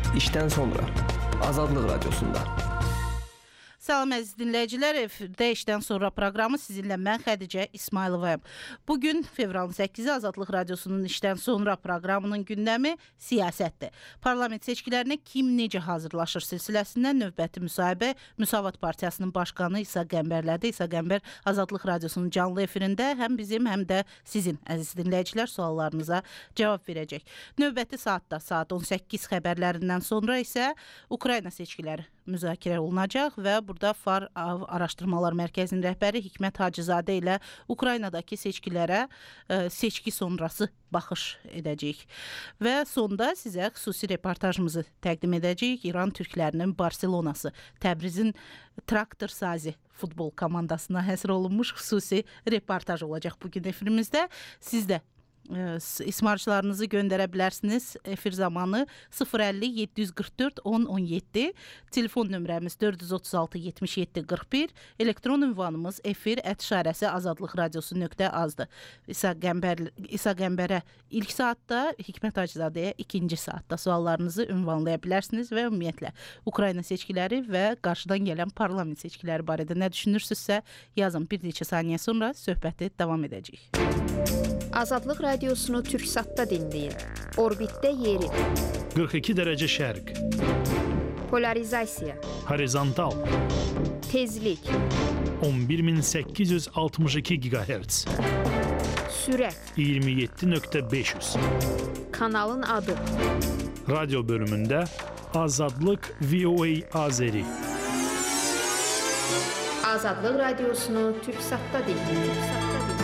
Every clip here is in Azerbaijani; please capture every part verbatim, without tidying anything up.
İşten sonra Azadlıq Radiosunda. Salam əziz dinləyicilər, efirdə işdən sonra proqramı sizinlə mən Xədicə İsmayılovayım. Bugün fevralın səkkizi Azadlıq Radiosunun işdən sonra proqramının gündəmi siyasətdir. Parlament seçkilərinə kim necə hazırlaşır silsiləsindən növbəti müsahibə Müsavat Partiyasının başqanı İsa Qəmbərlədir. İsa Qəmbər Azadlıq Radiosunun canlı efirində həm bizim, həm də sizin əziz dinləyicilər suallarınıza cavab verəcək. Növbəti saatda saat on səkkiz xəbərlərindən sonra isə Ukrayna seçkiləri müzakirə olunacaq və burada Far Araşdırmalar Mərkəzinin rəhbəri Hikmət Hacızadə ilə Ukraynadakı seçkilərə seçki sonrası baxış edəcəyik. Və sonda sizə xüsusi reportajımızı təqdim edəcəyik. İran türklərinin Barselonası, Təbrizin Traktor Sazi futbol komandasına həsr olunmuş xüsusi reportaj olacaq bugün efirimizdə. Siz də ismarçlarınızı göndərə bilərsiniz. Efir zamanı sıfır əlli yeddi yüz qırx dörd on on yeddi, telefon nömrəmiz dörd yüz otuz altı yetmiş yeddi qırx bir, elektron ünvanımız efir ət işarəsi azadlıq radiosu nöqtə azdır. İsa Qəmbər, İsa Qəmbərə ilk saatda, Hikmət Hacızadəyə ikinci saatda suallarınızı ünvanlaya bilərsiniz və ümumiyyətlə Ukrayna seçkiləri və qarşıdan gələn parlament seçkiləri barədə nə düşünürsünüzsə yazın. Bir neçə saniyə sonra söhbəti davam edəcəyik. Azadlıq Radiosunu Türksatda dinləyin. Orbitdə yeri. qırx iki dərəcə şərq. Polarizasiya. Horizontal. Tezlik. on bir min səkkiz yüz altmış iki gigahertz. Sürət. iyirmi yeddi nöqtə beş yüz. Kanalın adı. Radyo bölümündə Azadlıq V O A Azeri. Azadlıq Radiosunu Türksatda dinləyin.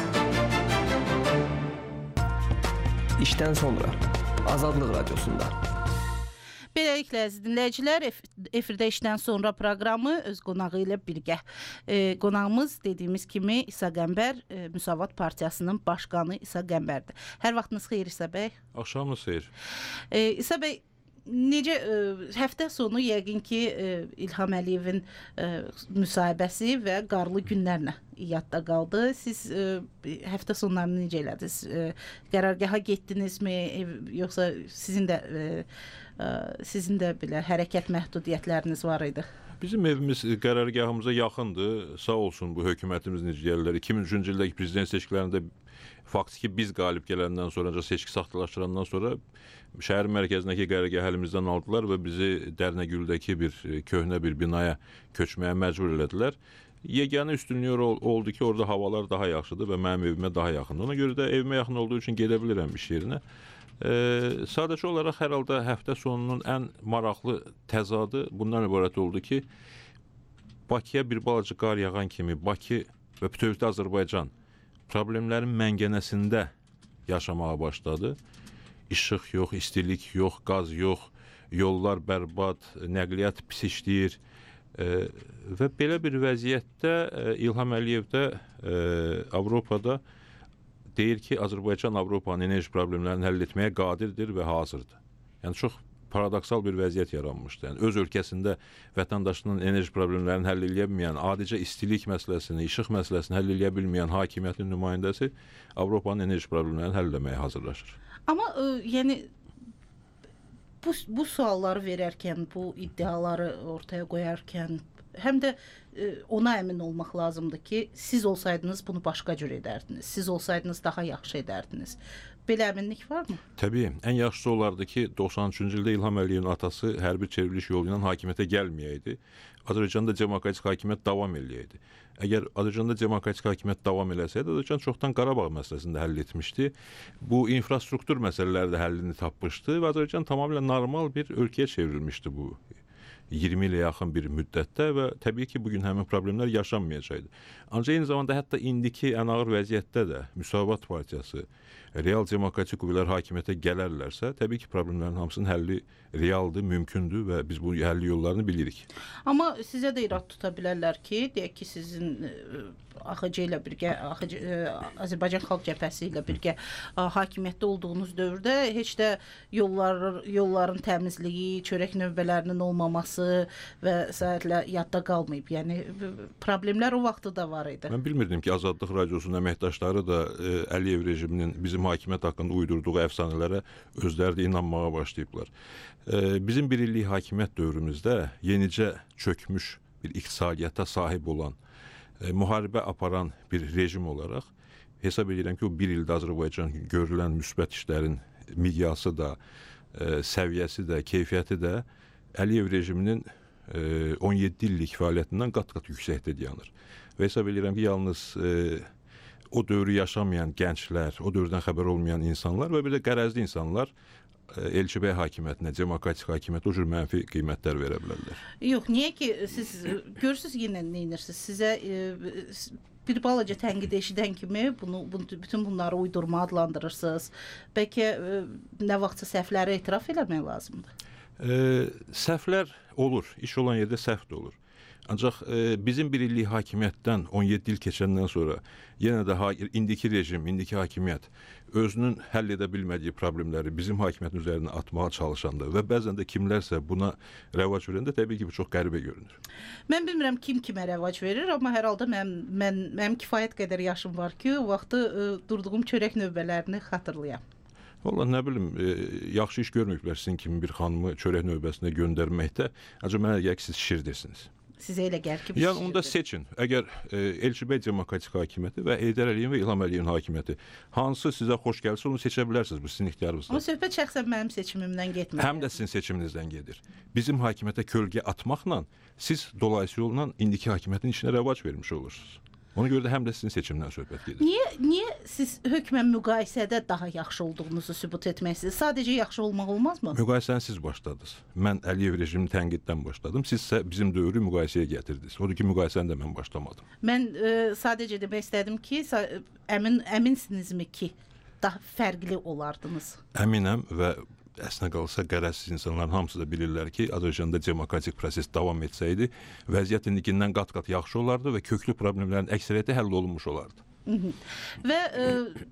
İşten sonra Azadlıq Radiosunda. Beləliklə, əziz dinləyicilər, efirdə işdən sonra proqramı öz qonağı ilə birgə. E, qonağımız dediyimiz kimi İsa Qəmbər, e, Müsavat Partiyasının başqanı İsa Qəmbərdir. Hər vaxtınız xeyir İsa bəy. Axşamınız xeyir. E, İsa bəy, necə e, həftə sonu yəqin ki e, İlham Əliyevin e, müsahibəsi və qarlı günlərlə yadda qaldı. Siz e, həftə sonlarını necə elədiniz? E, qərargaha getdinizmi, e, yoxsa sizin də e, e, sizin də belə hərəkət məhdudiyyətləriniz var idi? Bizim evimiz qərargahımıza yaxındır. Sağ olsun bu hökumətimiz necələrlər. iki min üçüncü ildəki prezident seçkilərində faktiki biz qalib gələndən sonra, seçki saxtalaşdırandan sonra şəhər mərkəzindəki qərargahı əlimizdən aldılar və bizi Dərnəgüldəki bir köhnə bir binaya köçməyə məcbur elədilər. Yeganə üstünlüyü oldu ki, orada havalar daha yaxşıdır və mənim evimə daha yaxındır. Ona görə də evimə yaxın olduğu üçün gedə bilirəm iş yerinə. Ee, sadəcə olaraq hər halda həftə sonunun ən maraqlı təzadı bundan ibarət oldu ki, Bakıya bir balaca qar yağan kimi Bakı və bütövlükdə Azərbaycan problemlərin məngənəsində yaşamağa başladı. İşıq yox, istilik yox, qaz yox, yollar bərbad, nəqliyyat pis işləyir. E, və belə bir vəziyyətdə e, İlham Əliyev də e, Avropada deyir ki, Azərbaycan Avropanın enerji problemlərini həll etməyə qadirdir və hazırdır. Yəni çox paradoksal bir vəziyyət yaranmışdı. Yəni öz ölkəsində vətəndaşının enerji problemlərini həll edə bilməyən, adicə istilik məsələsini, işıq məsələsini həll edə bilməyən hakimiyyətin nümayəndəsi Avropanın enerji problemlərini həll etməyə hazırlaşır. Amma ə, yəni bu bu sualları verərkən, bu iddiaları ortaya qoyarkən həm də ə, ona əmin olmaq lazımdır ki, siz olsaydınız bunu başqa cür edərdiniz. Siz olsaydınız daha yaxşı edərdiniz. Belə əminlik varmı? Təbii. Ən yaxşısı olardı ki, doxsan üçüncü ildə İlham Əliyevin atası hərbi çevriliş yolu ilə hakimiyyətə gəlməyəydi. Azərbaycanda demokratik hakimiyyət davam eləyəydi. Əgər Azərbaycanda demokratik hakimiyyət davam eləsəydi, Azərbaycan çoxdan Qarabağ məsələsini də həll etmişdi. Bu infrastruktur məsələləri də həllini tapmışdı və Azərbaycan tamamilə normal bir ölkəyə çevrilmişdi bu iyirmi ilə yaxın bir müddətdə və təbii ki, bugün həmin problemlər yaşanmayacaqdı. Ancaq eyni zamanda hətta indiki ən ağır vəziyyətdə də Müsavat Partiyası real demokratik qüvvələr hakimiyyətə gələrlərsə, təbii ki, problemlərin hamısının həlli realdır, mümkündür və biz bu həlli yollarını bilirik. Amma sizə də irad tuta bilərlər ki, deyək ki, sizin A X C ilə birgə, Azərbaycan Xalq Cəbhəsi ilə birgə hakimiyyətdə olduğunuz dövrdə heç də yollar, yolların təmizliyi, çörək növbələrinin olmaması və sairə yadda qalmayıb. Yəni problemlər o vaxtda da var idi. Mən bilmirdim ki, Azadlıq Radiosunun əməkdaşları da Əliyev rejiminin bizim bizim hakimiyyət haqqında uydurduğu əfsanələrə özləri də inanmağa başlayıblar. Bizim bir illik hakimiyyət dövrümüzdə yenicə çökmüş bir iqtisadiyyata sahib olan, müharibə aparan bir rejim olaraq hesab edirəm ki, o bir ildə Azərbaycan görülən müsbət işlərin miqyası da, səviyyəsi də, keyfiyyəti də Əliyev rejiminin on yeddi illik fəaliyyətindən qat-qat yüksəkdə dayanır. Və hesab edirəm ki, yalnız o dövrü yaşamayan gənclər, o dövrdən xəbər olmayan insanlar və bir də qərəzli insanlar Elçibəy hakimiyyətinə, demokratik hakimiyyətə o cür mənfi qiymətlər verə bilərlər. Yox, niyə ki, siz görürsünüz yenə nə edirsiniz? Sizə e, bir balaca tənqid eşidən kimi bunu, bunu, bütün bunları uydurma adlandırırsınız. Bəlkə e, nə vaxtsa səhvləri etiraf eləmək lazımdır? E, səhvlər olur, iş olan yerdə səhv də olur. Ancaq e, bizim bir illik hakimiyyətdən on yeddi il keçəndən sonra yenə də ha, indiki rejim, indiki hakimiyyət özünün həll edə bilmədiyi problemləri bizim hakimiyyətin üzərinə atmağa çalışanda və bəzən də kimlərsə buna rəvac verəndə təbii ki, bu çox qəribə görünür. Mən bilmirəm kim kimə rəvac verir, amma hər halda mən, mən, mənim kifayət qədər yaşım var ki, o vaxtı e, durduğum çörək növbələrini xatırlayam. Vallahi nə bilim, e, yaxşı iş görməyiblər sizin kimi bir xanımı çörək növbəsinə göndərməkdə. Ancaq mənə gəlir ki, siz şirirsiniz. Sizə elə gəlir ki, yəni onda seçin. Əgər e, Elçibəy demokratik hakimiyyəti və Heydər Əliyevin və İlham Əliyevin hakimiyyəti hansı sizə xoş gəlsə onu seçə bilərsiniz. Bu sizin ixtiyarınızdır. Amma söhbət şəxsən mənim seçimimdən getmir. Həm də sizin seçiminizdən gedir. Bizim hakimiyyətə kölgə atmaqla siz dolayısı yolla indiki hakimiyyətin işinə rəvac vermiş olursunuz. Ona görə də həm də sizin seçimdən söhbət gedir. Niyə, niyə siz hökmən müqayisədə daha yaxşı olduğunuzu sübut etməksiniz? Sadəcə yaxşı olmaq olmazmı? Müqayisəni siz başladınız. Mən Əliyev rejimini tənqiddən başladım. Siz isə bizim dövrü müqayisəyə gətirdiniz. Odur ki, müqayisəni də mən başlamadım. Mən e, sadəcə demək istədim ki, əmin əminsinizmi ki, daha fərqli olardınız? Əminəm və əslində qalsa qərəzsiz insanların hamısı da bilirlər ki, Azərbaycanda demokratik proses davam etsəydi, vəziyyət indikindən qat-qat yaxşı olardı və köklü problemlərin əksəriyyəti həll olunmuş olardı. Hı -hı. Və e,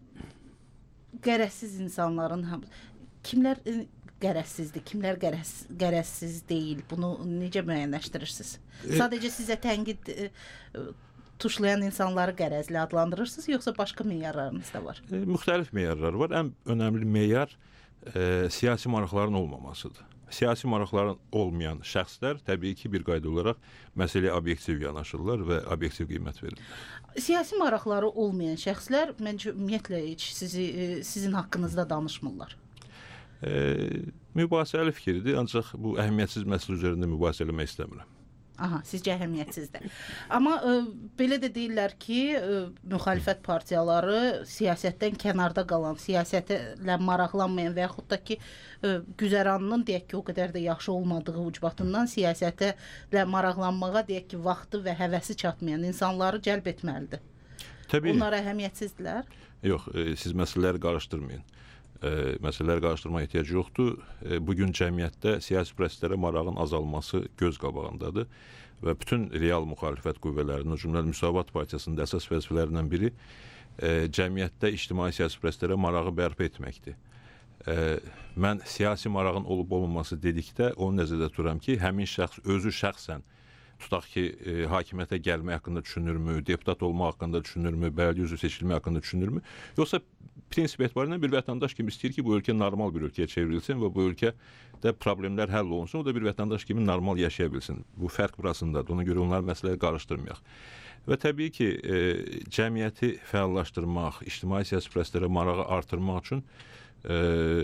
qərəzsiz insanların hamısı, kimlər e, qərəzsizdir, kimlər qərəz, qərəzsiz deyil, bunu necə müəyyənləşdirirsiniz? E, Sadəcə sizə tənqid e, tuşlayan insanları qərəzli adlandırırsınız, yoxsa başqa meyarlarınız da var? E, müxtəlif meyarlar var. Ən önəmli meyar E, siyasi maraqların olmamasıdır. Siyasi maraqların olmayan şəxslər təbii ki, bir qayda olaraq məsələyə obyektiv yanaşırlar və obyektiv qiymət verirlər. Siyasi maraqları olmayan şəxslər məncə ümumiyyətlə heç sizi, e, sizin haqqınızda danışmırlar. E, mübahisəli fikirdir, ancaq bu əhəmiyyətsiz məsələ üzərində mübahisə eləmək istəmirəm. Aha, sizcə əhəmiyyətsizdir. Amma e, belə də deyirlər ki, e, müxalifət partiyaları siyasətdən kənarda qalan, siyasətlə maraqlanmayan və yaxud da ki, e, güzəranının deyək ki, o qədər də yaxşı olmadığı ucbatından siyasətlə maraqlanmağa deyək ki, vaxtı və həvəsi çatmayan insanları cəlb etməlidir. Təbii. Onlar əhəmiyyətsizdirlər? Yox, e, siz məsələləri qarışdırmayın. E, məsələləri qarışdırmaya ehtiyac yoxdur. E, bugün cəmiyyətdə siyasi proseslərə marağın azalması göz qabağındadır və bütün real müxalifət qüvvələrinin, o cümlədən Müsavat Partiyasının əsas vəzifələrindən biri e, cəmiyyətdə ictimai siyasi proseslərə marağı bərpa etməkdir. E, mən siyasi marağın olub-olmaması dedikdə onu nəzərdə tuturam ki, həmin şəxs özü şəxsən tutaq ki, e, hakimiyyətə gəlmək haqqında düşünürmü, deputat olmaq haqqında düşünürmü, bələdiyyə üzvü seçilmək haqqında düşünürmü, yoxsa prinsip etibarıyla bir vətəndaş kimi istəyir ki, bu ölkə normal bir ölkəyə çevrilsin və bu ölkədə problemlər həll olunsun, o da bir vətəndaş kimi normal yaşaya bilsin. Bu fərq burasındadır, ona görə onları məsələyə qarışdırmayaq. Və təbii ki, e, cəmiyyəti fəallaşdırmaq, ictimai siyasi proseslərə marağı artırmaq üçün e,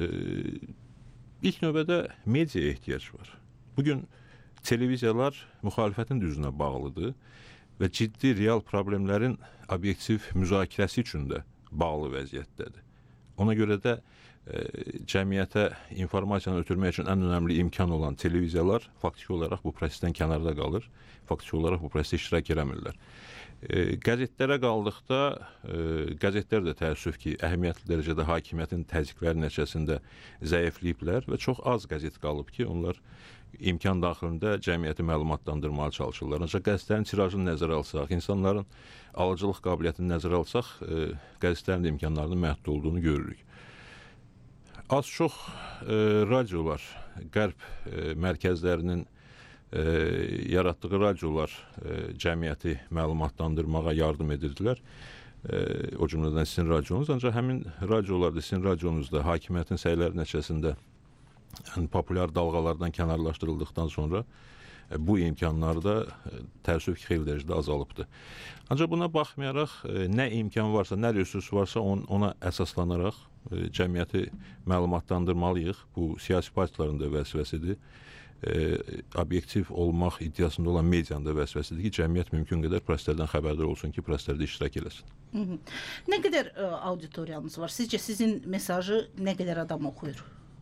ilk növbədə mediaya ehtiyac var. Bugün televiziyalar müxalifətin düzünə bağlıdır və ciddi real problemlərin obyektiv müzakirəsi üçün də bağlı vəziyyətdədir. Ona görə də e, cəmiyyətə informasiyanı ötürmək üçün ən önəmli imkan olan televiziyalar faktiki olaraq bu prosesdən kənarda qalır, faktiki olaraq bu prosesdə iştirak eləmirlər. E, qəzetlərə qaldıqda, e, qəzetlər də təəssüf ki, əhəmiyyətli dərəcədə hakimiyyətin təzyiqləri nəticəsində zəifləyiblər və çox az qəzet qalıb ki, onlar imkan daxilində cəmiyyəti məlumatlandırmağa çalışırlar. Ancaq qəzetlərin tirajını nəzərə alsaq, insanların alıcılıq qabiliyyətini nəzərə alsaq, e, qəzetlərin imkanlarının məhdud olduğunu görürük. Az çox e, radiolar, qərb e, mərkəzlərinin e, yaratdığı radiolar e, cəmiyyəti məlumatlandırmağa yardım edirdilər e, o cümlədən sizin radionuz. Ancaq həmin radiolarda, sizin radionuzda hakimiyyətin səyləri nəticəsində yəni, populyar dalğalardan kənarlaşdırıldıqdan sonra e, bu imkanlar da e, təəssüf ki, xeyli dərəcədə azalıbdır. Ancaq buna baxmayaraq e, nə imkan varsa, nə resurs varsa on, ona əsaslanaraq e, cəmiyyəti məlumatlandırmalıyıq. Bu siyasi partiyaların da vəzifəsidir. E, obyektiv olmaq iddiasında olan medianın da vəzifəsidir ki, cəmiyyət mümkün qədər proseslərdən xəbərdar olsun ki, proseslərdə iştirak eləsin. Hı -hı. Nə qədər ə, auditoriyanız var? Sizcə sizin mesajı nə qədər adam oxuyur?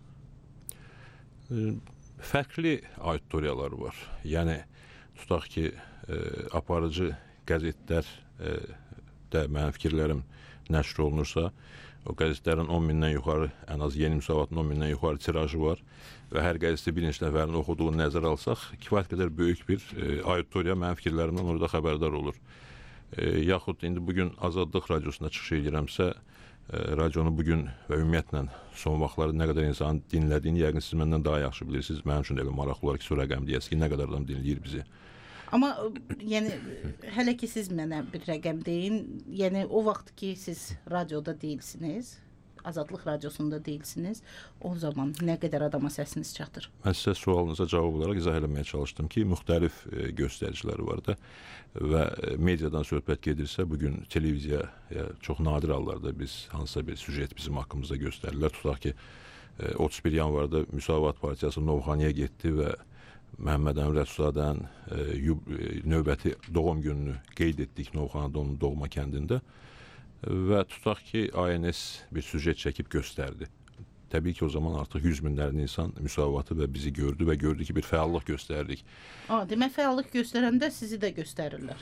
E, fərqli auditoriyalar var. Yəni, tutaq ki, e, aparıcı qəzetlər e, də mənim fikirlərim nəşr olunursa, o qəzetlərin on mindən yuxarı, ən az Yeni Müsavatın on mindən yuxarı tirajı var və hər qəzetdə bir neçə nəfərin oxuduğunu nəzərə alsaq, kifayət qədər böyük bir e, auditoriya mənim fikirlərimdən orada xəbərdar olur. E, yaxud indi bugün Azadlıq radiosunda çıxış edirəmsə, e, radionu bugün və ümumiyyətlə son vaxtlarda nə qədər insanın dinlədiyini yəqin siz məndən daha yaxşı bilirsiniz. Mənim üçün elə maraqlı olar ki, su rəqəm deyəsiz ki, nə qədər adam dinləyir bizi. Amma yəni hələ ki siz mənə bir rəqəm deyin. Yəni o vaxt ki siz radioda deyilsiniz, Azadlıq radiosunda deyilsiniz, o zaman nə qədər adama səsiniz çatır? Mən sizə sualınıza cavab olaraq izah eləməyə çalışdım ki, müxtəlif e, göstəriciləri var da və mediadan söhbət gedirsə, bugün televiziya ya, çox nadir hallarda biz hansısa bir süjet bizim haqqımızda göstərirlər. Tutaq ki, e, otuz bir yanvarda Müsavat Partiyası Novxanıya getdi və Məhəmməd Əmin Rəsulzadənin e, növbəti doğum gününü qeyd etdik Novxanıda, onun doğma kəndində və tutaq ki, A N S bir süjet çəkib göstərdi. Təbii ki, o zaman artıq yüz minlərlə insan Müsavatı və bizi gördü və gördü ki, bir fəallıq göstərdik. Aa, demək fəallıq göstərəndə sizi də göstərirlər.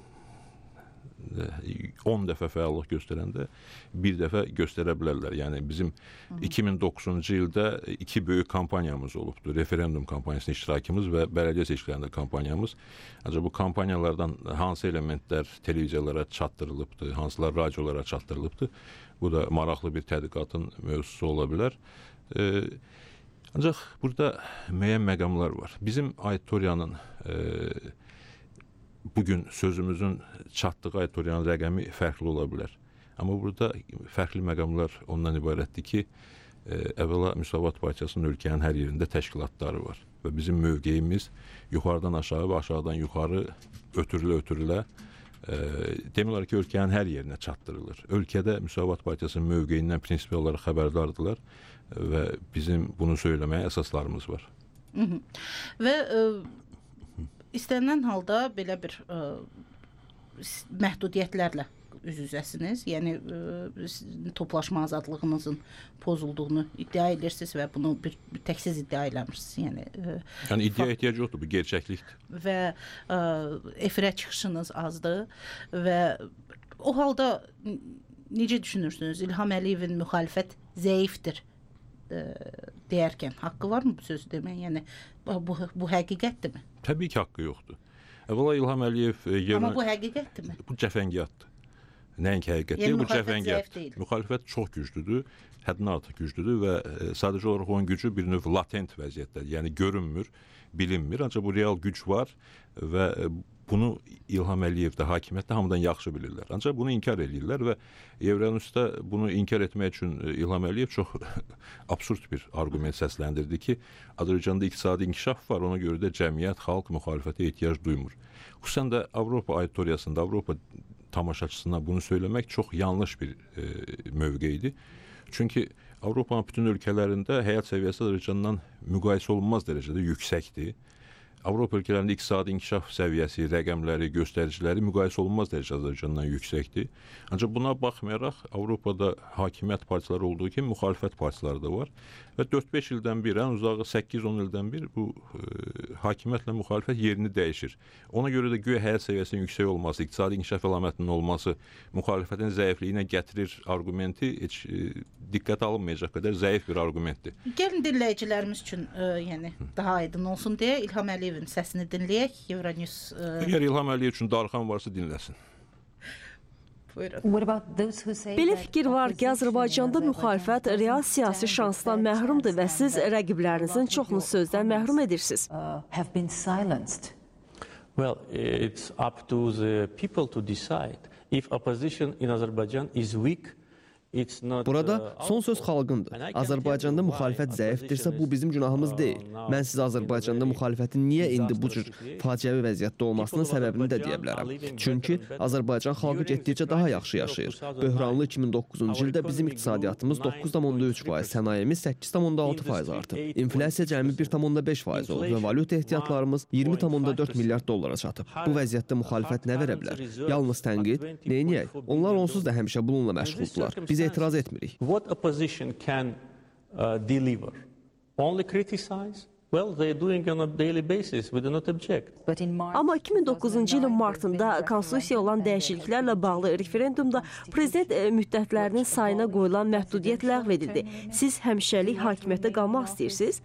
on dəfə fəallıq göstərəndə bir dəfə göstərə bilərlər. Yəni bizim iki min doqquzuncu ildə iki böyük kampaniyamız olubdu. Referendum kampaniyasının iştirakımız və bələdiyyə seçkilərində kampanyamız. Ancaq bu kampaniyalardan hansı elementlər televiziyalara çatdırılıbdı, hansılar radiolara çatdırılıbdı. Bu da maraqlı bir tədqiqatın mövzusu ola bilər. E, ancaq burada müəyyən məqamlar var. Bizim auditoriyanın e, bugün sözümüzün çatdığı auditoriyanın rəqəmi fərqli ola bilər. Amma burada fərqli məqamlar ondan ibarətdir ki, e, əvvəla Müsavat Partiyasının ölkənin hər yerində təşkilatları var. Və bizim mövqeyimiz yuxarıdan aşağı və aşağıdan yuxarı ötürülə-ötürülə e, demək olar ki, ölkənin hər yerinə çatdırılır. Ölkədə Müsavat Partiyasının mövqeyindən prinsipial olaraq xəbərdardılar və bizim bunu söyləməyə əsaslarımız var. Hı -hı. Və e, İstənilən halda belə bir ə, məhdudiyyətlərlə üz-üzəsiniz. Yəni ə, toplaşma azadlığınızın pozulduğunu iddia edirsiniz və bunu bir, bir tək siz iddia eləmirsiniz. Yəni, ə, yəni iddia ehtiyac yoxdur, bu gerçəklikdir. Və ə, efirə çıxışınız azdır və o halda necə düşünürsünüz? İlham Əliyevin müxalifət zəifdir ə, deyərkən haqqı varmı bu sözü demək? Yəni bu, bu həqiqətdirmi? Təbii ki, haqqı yoxdur. Əvvəla İlham Əliyev... Yerinə... Amma bu həqiqətdirmi? Bu cəfəngiyatdır. Nəinki həqiqət deyil, bu cəfəngiyatdır. Müxalifət çox güclüdür, həddindən artıq güclüdür və sadəcə olaraq onun gücü bir növ latent vəziyyətdədir. Yəni görünmür, bilinmir, ancaq bu real güc var və bunu İlham Əliyev də, hakimiyyət də hamıdan yaxşı bilirlər. Ancaq bunu inkar edirlər və Evranusda bunu inkar etmək üçün İlham Əliyev çox absurd bir argument səsləndirdi ki, Azərbaycanda iqtisadi inkişaf var, ona görə də cəmiyyət, xalq müxalifətə ehtiyac duymur. Xüsusən də Avropa auditoriyasında, Avropa tamaşaçısına bunu söyləmək çox yanlış bir e, mövqeydir. Çünki Avropanın bütün ölkələrində həyat səviyyəsi Azərbaycandan müqayisə olunmaz dərəcədə yüksəkdir. Avropa ölkələrində iqtisadi inkişaf səviyyəsi, rəqəmləri, göstəriciləri müqayisə olunmaz dərəcədə Azərbaycandan yüksəkdir. Ancaq buna baxmayaraq Avropada hakimiyyət partiyaları olduğu kimi müxalifət partiyaları da var və dörd-beş ildən bir, ən uzağı səkkiz-on ildən bir bu e, hakimiyyətlə müxalifət yerini dəyişir. Ona görə də güya həyat səviyyəsinin yüksək olması, iqtisadi inkişaf əlamətinin olması müxalifətin zəifliyinə gətirir argumenti heç e, diqqət alınmayacaq qədər zəif bir argumentdir. Gəlin dinləyicilərimiz üçün e, yəni daha aydın olsun deyə İlham Əliyevin səsini dinləyək. Euronews e... Əgər İlham Əliyev üçün darıxan varsa dinləsin. Belə fikir var ki, Azərbaycanda müxalifət real siyasi şansdan məhrumdur və siz rəqiblərinizin çoxunu sözdən məhrum edirsiniz. Well, it's up to the people to decide. If opposition in Azerbaijan is weak, Burada son söz xalqındır. Azərbaycanda müxalifət zəifdirsə, bu bizim günahımız deyil. Mən sizə Azərbaycanda müxalifətin niyə indi bu cür faciəvi vəziyyətdə olmasının səbəbini də deyə bilərəm. Çünki Azərbaycan xalqı getdikcə daha yaxşı yaşayır. Böhranlı iki min doqquzuncu ildə bizim iqtisadiyyatımız doqquz tam onda üç faiz, sənayemiz səkkiz tam onda altı faiz artıb. İnflyasiya cəmi bir tam onda beş faiz olub və valyuta ehtiyatlarımız iyirmi tam onda dörd milyard dollara çatıb. Bu vəziyyətdə müxalifət nə verə bilər? Yalnız tənqid, neyniyək? Onlar onsuz da həmişə bununla məşğuldular. Biz etiraz etmirik. What opposition can uh, deliver? Only criticize? Well, they're doing on a daily basis. We do not object. Amma iki min doqquzuncu ilin martında konstitusiyaya olan dəyişikliklərlə bağlı referendumda prezident müddətlərinin sayına qoyulan məhdudiyyət ləğv edildi. Siz həmişəlik hakimiyyətdə qalmaq istəyirsiniz?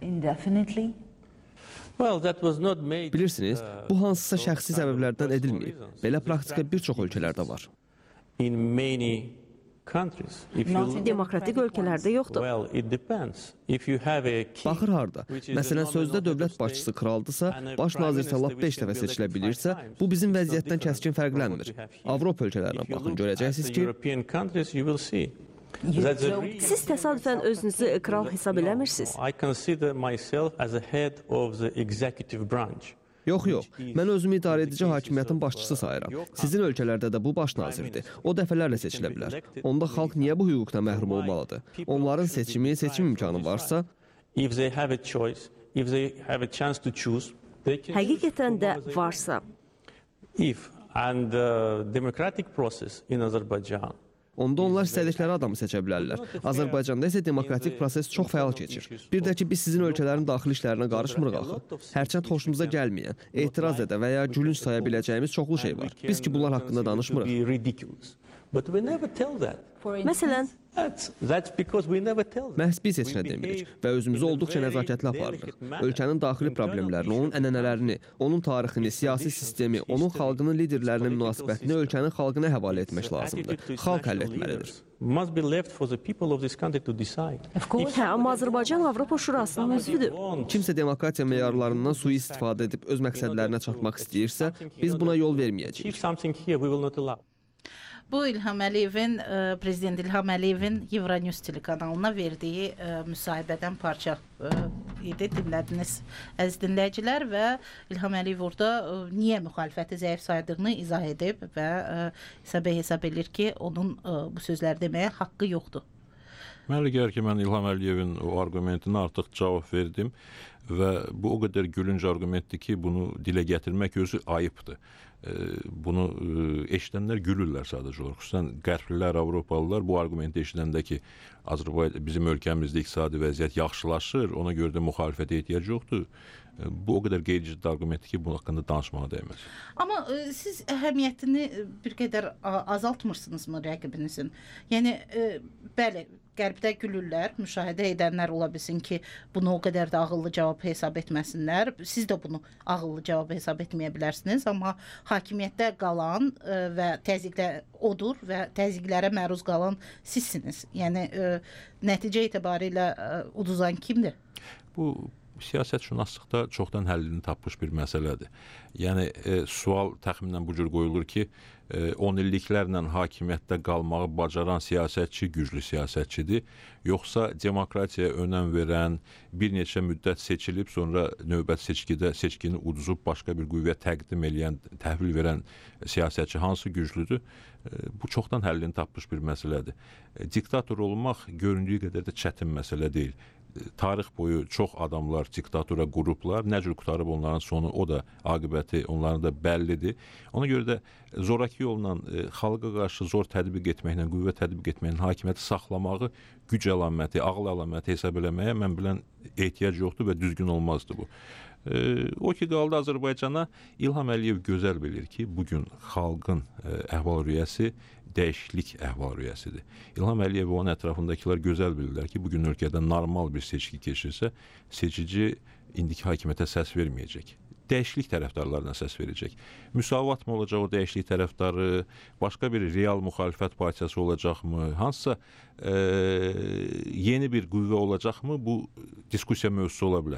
Well, that was not made. Bilirsiniz, bu hansısa şəxsi səbəblərdən edilməyib. Belə praktika bir çox ölkələrdə var. In many countries. If you... Demokratik ölkələrdə yoxdur. Well, it depends. If you have a king, Baxır harda. Məsələn, sözdə dövlət başçısı kraldısa, baş nazir isə lap beş dəfə seçilə bilirsə, bu bizim vəziyyətdən kəskin fərqlənmir. Avropa ölkələrinə baxın, görəcəksiniz ki, siz təsadüfən özünüzü kral hesab eləmirsiniz. I consider myself as a head of the executive branch. Yox, yox. Mən özümü idarə edici hakimiyyətin başçısı sayıram. Sizin ölkələrdə də bu baş nazirdir. O dəfələrlə seçilə bilər. Onda xalq niyə bu hüquqdan məhrum olmalıdır? Onların seçimi, seçim imkanı varsa, if they have a choice, if they have a chance to choose, they can həqiqətən də varsa. If and the democratic process in Azerbaijan, onda onlar istədikləri adamı seçə bilərlər. Azərbaycanda isə demokratik proses çox fəal keçir. Bir də ki, biz sizin ölkələrin daxili işlərinə qarışmırıq axı. Hərçənd xoşumuza gəlməyən, etiraz edə və ya gülünc saya biləcəyimiz çoxlu şey var. Biz ki, bunlar haqqında danışmırıq. Məsələn, məhz biz heç nə demirik və özümüzü olduqca nəzakətli aparırıq. Ölkənin daxili problemlərini, onun ənənələrini, onun tarixini, siyasi sistemi, onun xalqının liderlərinin münasibətini ölkənin xalqına həvalə etmək lazımdır. Xalq həll etməlidir. Hə, amma Azərbaycan Avropa Şurasının üzvüdür. Kimsə demokratiya meyarlarından sui-istifadə edib öz məqsədlərinə çatmaq istəyirsə, biz buna yol verməyəcəyik. Bu İlham Əliyevin, Prezident İlham Əliyevin Euronews telekanalına verdiyi müsahibədən parça idi, dinlədiniz əziz dinləyicilər və İlham Əliyev orada niyə müxalifəti zəif saydığını izah edib və hesab hesab edir ki, onun bu sözləri deməyə haqqı yoxdur. Mənə gəlir ki, mən İlham Əliyevin o argumentinə artıq cavab verdim və bu o qədər gülünc argumentdir ki, bunu dilə gətirmək özü ayıbdır. Bunu eşidənlər gülürlər sadəcə olaraq. Xüsusən qərblər, Avropalılar bu argumenti eşidəndə ki, Azərbaycan bizim ölkəmizdə iqtisadi vəziyyət yaxşılaşır, ona görə də müxalifətə ehtiyac yoxdur. Bu o qədər qeyri-ciddi argumentdir ki, bunun haqqında danışmağa dəyməz. Amma e, siz əhəmiyyətini bir qədər azaltmırsınızmı rəqibinizin? Yəni, e, bəli, qərbdə gülürlər, müşahidə edənlər ola bilsin ki, bunu o qədər də ağıllı cavab hesab etməsinlər. Siz də bunu ağıllı cavab hesab etməyə bilərsiniz, amma hakimiyyətdə qalan e, və təzyiqlə odur və təzyiqlərə məruz qalan sizsiniz. Yəni, e, nəticə etibarilə e, uduzan kimdir? Bu siyasətşünaslıqda çoxdan həllini tapmış bir məsələdir. Yəni, e, sual təxminən bu cür qoyulur ki, e, on illiklərlə hakimiyyətdə qalmağı bacaran siyasətçi güclü siyasətçidir, yoxsa demokratiyaya önəm verən, bir neçə müddət seçilib, sonra növbət seçkidə seçkini uduzub başqa bir qüvvəyə təqdim eləyən, təhvil verən siyasətçi hansı güclüdür? E, bu çoxdan həllini tapmış bir məsələdir. E, diktator olmaq göründüyü qədər də çətin məsələ deyil. Tarix boyu çox adamlar diktatora qurublar. Nə cür qutarıb onların sonu, o da aqibəti onların da bəllidir. Ona görə də zoraki yolla e, xalqa qarşı zor tətbiq etməklə, qüvvə tətbiq etməklə hakimiyyəti saxlamağı güc əlaməti, ağıl əlaməti hesab eləməyə mən bilən ehtiyac yoxdur və düzgün olmazdı bu. E, o ki qaldı Azərbaycana, İlham Əliyev gözəl bilir ki, bugün xalqın e, əhval-ruhiyyəsi dəyişiklik əhval-ruhiyyəsidir. İlham Əliyev və onun ətrafındakılar gözəl bilirlər ki, bugün ölkədə normal bir seçki keçirsə, seçici indiki hakimiyyətə səs verməyəcək. Dəyişiklik tərəfdarlarına səs verəcək. Müsavat mı olacaq o dəyişiklik tərəfdarı, başqa bir real müxalifət partiyası olacaqmı, hansısa e, yeni bir qüvvə olacaqmı, bu diskussiya mövzusu ola bilər.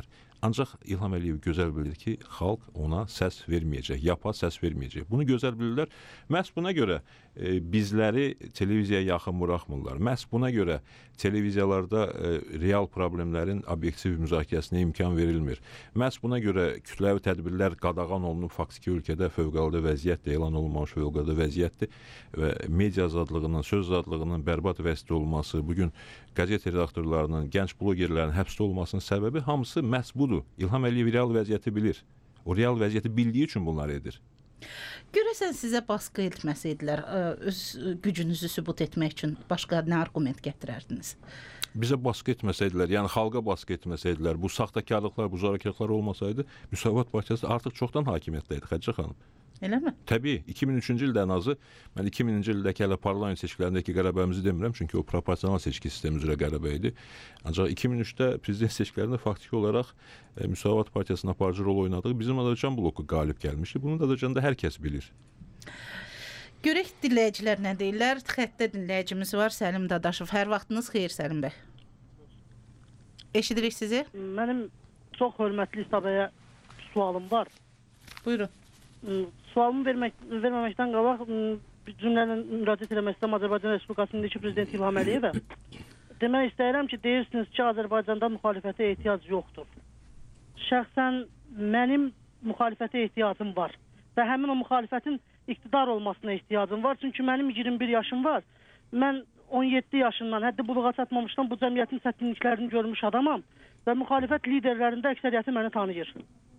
Ancaq İlham Əliyev gözəl bilir ki, xalq ona səs verməyəcək, yapa səs verməyəcək. Bunu gözəl bilirlər. Məhz buna görə e, bizləri televiziyaya yaxın buraxmırlar. Məhz buna görə televiziyalarda e, real problemlərin obyektiv müzakirəsinə imkan verilmir. Məhz buna görə kütləvi tədbirlər qadağan olunub, faktiki ölkədə fövqəladə vəziyyətdir, elan olunmamış fövqəladə vəziyyətdir və media azadlığının, söz azadlığının bərbad vəziyyətdə olması, bugün qəzet redaktorlarının, gənc blogerlərin həbsdə olmasının səbəbi hamısı məhz budur. İlham Əliyev real vəziyyəti bilir. O real vəziyyəti bildiyi üçün bunları edir. Görəsən sizə baskı etməsəydilər, öz gücünüzü sübut etmək üçün başqa nə arqument gətirərdiniz? Bizə baskı etməsəydilər, yəni xalqa baskı etməsəydilər, bu saxtakarlıqlar, bu zorakılıqlar olmasaydı, Müsavat Partiyası artıq çoxdan hakimiyyətdəydi, Xədicə xanım. Eləmi? Təbii, iki min üçüncü ildə ən azı, mən iki mininci ildəki hələ parlament seçkilərindəki qələbəmizi demirəm, çünki o proporsional seçki sistemi üzrə qələbə idi. Ancaq iki min üçdə prezident seçkilərində faktiki olaraq e, Müsavat Partiyasının aparıcı rol oynadığı bizim Azərbaycan bloku qalib gəlmişdi. Bunu da Azərbaycanda hər kəs bilir. Görək dinləyicilər nə deyirlər? Xəttdə dinləyicimiz var, Səlim Dadaşov. Hər vaxtınız xeyir, Səlim bəy. Eşidirik sizi. Mənim çox hörmətli İsabəyə sualım var. Buyurun. Sualımı vermək, verməməkdən qabaq bir cümlələ müraciət eləmək istəyirəm Azərbaycan Respublikasının iki prezidenti İlham Əliyevə. Demək istəyirəm ki, deyirsiniz ki, Azərbaycanda müxalifətə ehtiyac yoxdur. Şəxsən mənim müxalifətə ehtiyacım var və həmin o müxalifətin iqtidar olmasına ehtiyacım var. Çünki mənim iyirmi bir yaşım var. Mən on yeddi yaşından, həddi buluğa çatmamışdan bu cəmiyyətin çətinliklərini görmüş adamam və müxalifət liderlərində əksəriyyəti məni tanıyır.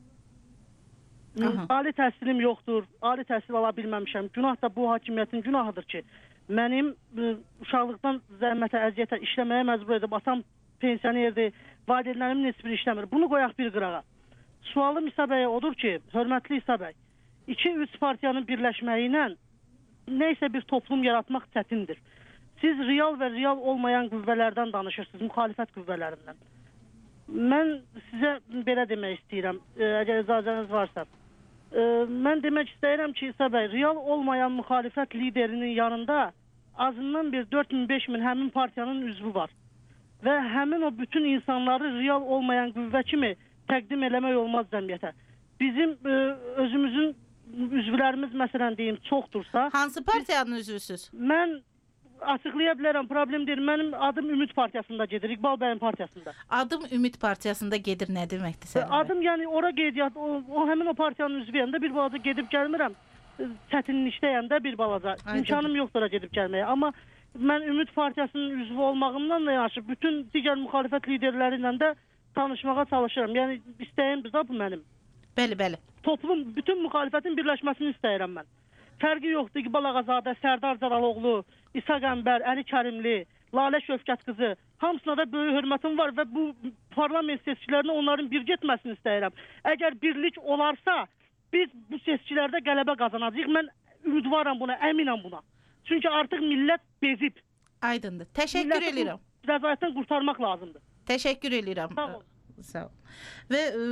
Aha. Ali təhsilim yoxdur, ali təhsil ala bilməmişəm. Günah da bu hakimiyyətin günahıdır ki, mənim ə, uşaqlıqdan zəhmətə, əziyyətə, işləməyə məcbur edib, atam pensionerdir, valideynlərim heç biri işləmir. Bunu qoyaq bir qırağa. Sualım İsa bəyə odur ki, hörmətli İsa bəy, iki üç partiyanın birləşməyi ilə neysə bir toplum yaratmaq çətindir. Siz real və real olmayan qüvvələrdən danışırsınız, müxalifət qüvvələrindən. Mən sizə belə demək istəyirəm, əgər icazəniz varsa. Mən demək istəyirəm ki, İsa bəy, real olmayan müxalifət liderinin yanında azından bir dörd min beş min həmin partiyanın üzvü var. Və həmin o bütün insanları real olmayan qüvvə kimi təqdim eləmək olmaz cəmiyyətə. Bizim ə, özümüzün üzvlərimiz məsələn deyim çoxdursa... Hansı partiyanın üzvüsüz? Mən açıqlaya bilərəm, problem deyil. Mənim adım Ümid Partiyasında gedir, İqbal bəyin partiyasında. Adım Ümid Partiyasında gedir, nə deməkdir sənin? Adım yəni ora qeydiyyat, o, o həmin o partiyanın üzvüyəm də bir balaca gedib gəlmirəm. Çətinlikdəyəm də bir balaca. İmkanım yoxdur ora gedib gəlməyə. Amma mən Ümid Partiyasının üzvü olmağımdan da yanaşı bütün digər müxalifət liderləri ilə də tanışmağa çalışıram. Yəni istəyim bizə bu mənim. Bəli, bəli. Toplum, bütün müxalifətin birləşməsini istəyirəm mən. Fərqi yoxdur, İqbal Ağazadə, Sərdar Caraloğlu, İsa Qəmbər, Əli Kərimli, Lalə Şövkət qızı, hamısına da böyük hörmətim var və bu parlament seçkilərinə onların bir getməsini istəyirəm. Əgər birlik olarsa, biz bu seçkilərdə qələbə qazanacağıq. Mən ümidvaram buna, əminəm buna. Çünki artıq millət bezib. Aydındır. Təşəkkür edirəm. Rəzayətdən qurtarmaq lazımdır. Təşəkkür edirəm. Sağ olun. Sağ ol. Və ə,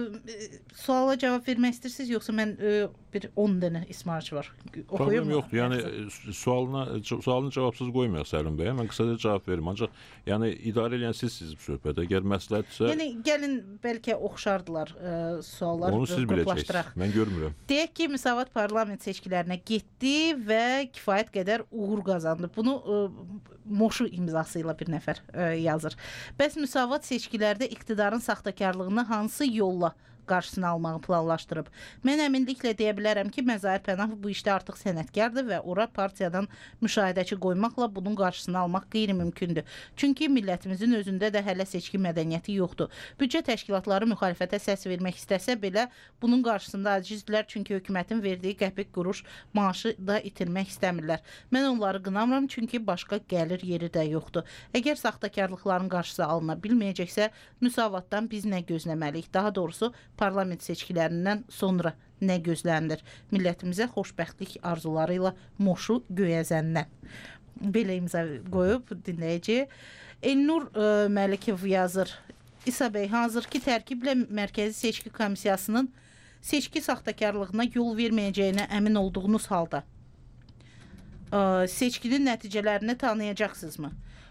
suala cavab vermək istəyirsiniz, yoxsa mən ə, bir on dənə İsmailçi var. Problem yoxdur. Yəni sualına sualını cavabsız qoymayaq Səlim bəyə. Mən qısaca cavab verim. Ancaq yəni idarə edən sizsiniz bu söhbətə. Əgər məsləhətsə Yəni gəlin bəlkə oxşardılar ə, suallar. Onu siz biləcəksiniz. Mən görmürəm. Deyək ki, Müsavat parlament seçkilərinə getdi və kifayət qədər uğur qazandı. Bunu ə, Moşu imzası ilə bir nəfər ə, yazır. Bəs Müsavat seçkilərdə iqtidarın saxtakarlığını hansı yolla qarşısını almağı planlaşdırıb? Mən əminliklə deyə bilərəm ki, Məzahir Pənahov bu işdə artıq sənətkardır və ora partiyadan müşahidəçi qoymaqla bunun qarşısını almaq qeyri-mümkündür. Çünki millətimizin özündə də hələ seçki mədəniyyəti yoxdur. Büdcə təşkilatları müxalifətə səs vermək istəsə belə bunun qarşısında acizdirlər, çünki hökumətin verdiyi qəpik quruş maaşı da itirmək istəmirlər. Mən onları qınamıram, çünki başqa gəlir yeri də yoxdur. Əgər saxtakarlıqların qarşısı alına bilməyəcəksə, Müsavatdan biz nə gözləməliyik? Daha doğrusu parlament seçkilərindən sonra nə gözlənilir? Millətimizə xoşbəxtlik arzuları ilə Moşu Göyəzəndən. Belə imza qoyub dinləyici. Elnur ə, Məlikov yazır. İsa bəy, hazır ki tərkiblə Mərkəzi Seçki Komissiyasının seçki saxtakarlığına yol verməyəcəyinə əmin olduğunuz halda ə, seçkinin nəticələrini tanıyacaqsınızmı?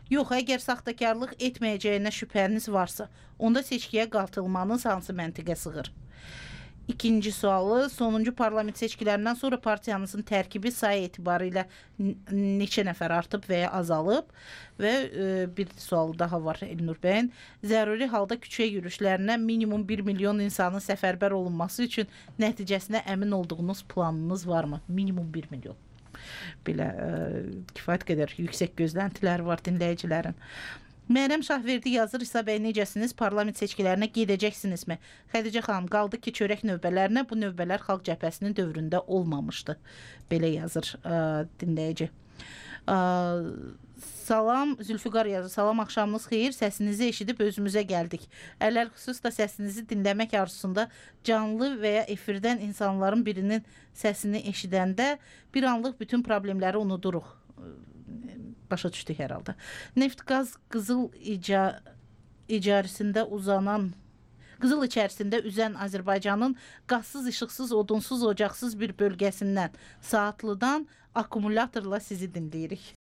Yox, əgər saxtakarlıq etməyəcəyinə şübhəniz varsa, onda seçkiyə qatılmanız hansı məntiqə sığır? İkinci sualı, sonuncu parlament seçkilərindən sonra partiyanızın tərkibi sayı etibarı ilə neçə nəfər artıb və ya azalıb? Və e, bir sualı daha var Elnur bəyin. Zəruri halda küçə yürüyüşlərinə minimum bir milyon insanın səfərbər olunması üçün nəticəsinə əmin olduğunuz planınız varmı? Minimum bir milyon. Belə e, kifayət qədər yüksək gözləntiləri var dinləyicilərin. Məryəm Şahverdi yazır, İsa bəy necəsiniz? Parlament seçkilərinə gedəcəksinizmi? Xədicə xanım, qaldı ki, çörək növbələrinə bu növbələr Xalq Cəbhəsinin dövründə olmamışdı. Belə yazır ə, dinləyici. Ə, salam, Zülfüqar yazır. Salam, axşamınız xeyir. Səsinizi eşidib özümüzə gəldik. Əllər xüsusda səsinizi dinləmək arzusunda canlı və ya efirdən insanların birinin səsini eşidəndə bir anlıq bütün problemləri unuduruq. Başa düşdük hər halda. Neft-qaz qızıl ica, icarisində uzanan, qızıl içərisində üzən Azərbaycanın qazsız, işıqsız, odunsuz, ocaqsız bir bölgəsindən, Saatlıdan akkumulyatorla sizi dinləyirik.